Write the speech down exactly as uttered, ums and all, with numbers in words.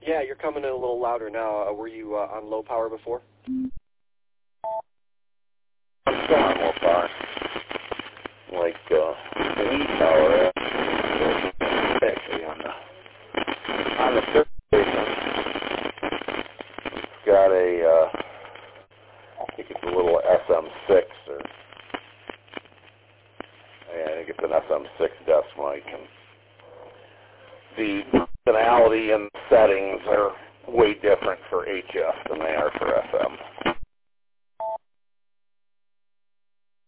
Yeah, you're coming in a little louder now. Uh, were you uh, on low power before? I'm still on low power. Like, uh, lead power, actually, on the, on the third station. It's got a, uh, I think it's a little S M six, or, yeah, I think it's an S M six desk mic, and the functionality and settings are way different for H F than they are for F M.